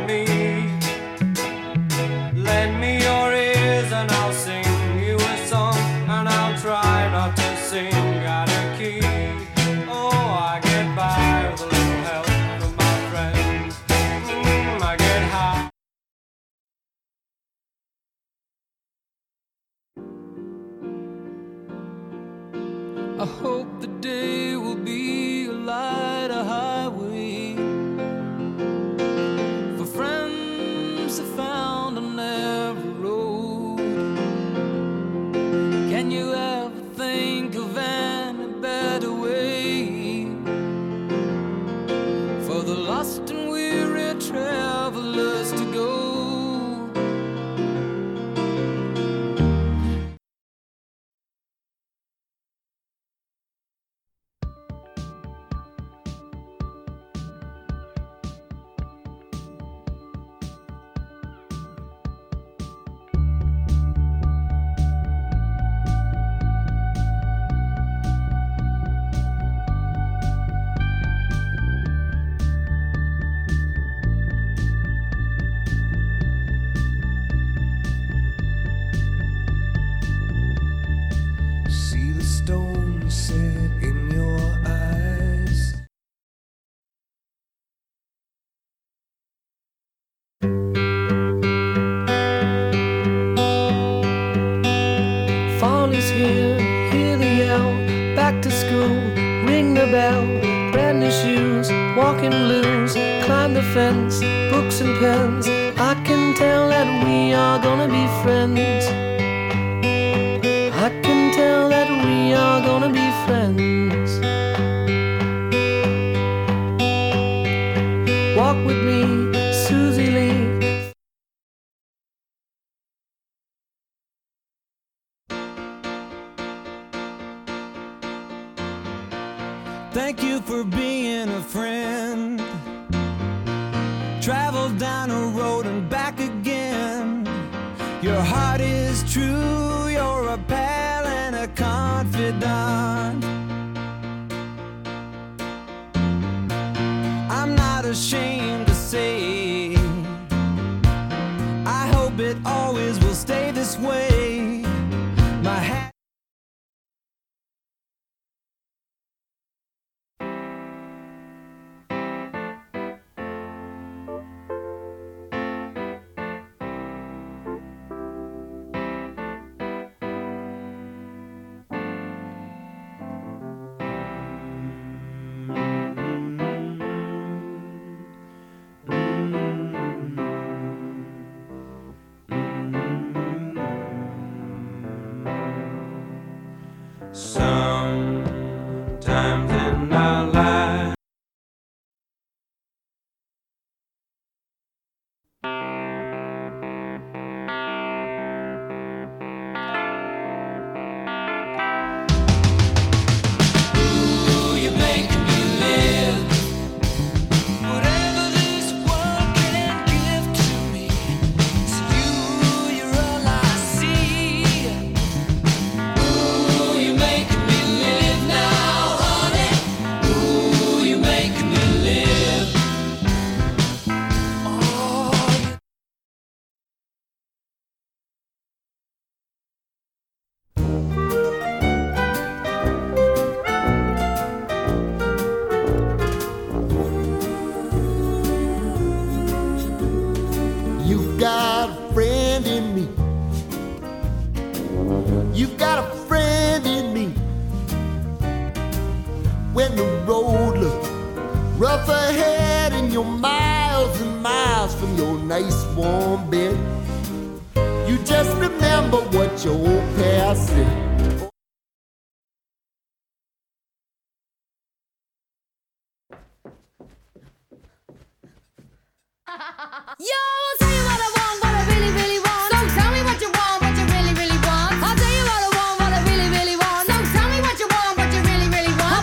lend me your ears and I'll sing you a song, and I'll try not to sing out of key. Oh, I get by with a little help from my friends. I get high. I hope the day will be a light, a highway for friends I found on every road. Can you ever think of any better way for the lost and weary travelers to go? See the stone set in your eyes. Fall is here, hear the yell. Back to school, ring the bell. Brand new shoes, walking blues. Climb the fence, books and pens. I can tell that we are gonna be friends. I can tell that we are gonna be friends. Walk with me, Susie Lee. Thank you for being a friend. Travel down a road and back again. Your heart is true, you're a pal and a confidant. I'm not ashamed to say, I hope it always will stay this way. My hat. Sometimes in our life. Ooh, you make me live. Whatever this world can give to me, it's you, you're all I see. Ooh, you make me live now, honey. Ooh, you make me live. Oh, You've got a friend in me. You've got a friend in me. When the road looks rough ahead and you're miles and miles from your nice warm bed, you just remember what your old past said. Yo, I'll tell you what I want, what I really, really want. So tell me what you want, what you really, really want. I'll tell you what I want, what I really, really want. So tell me what you want, what you really, really want.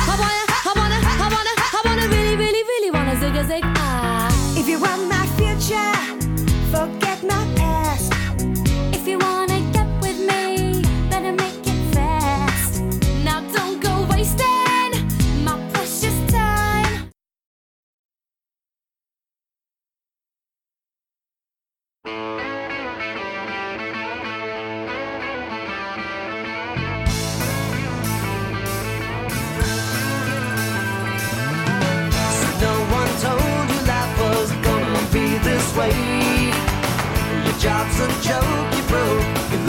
I wanna really, really, really wanna zig a zig. If you want my future, forget my past. If you wanna get with me, better make it fast. Now don't go wasting my precious time. this way. Your job's a joke, you broke. If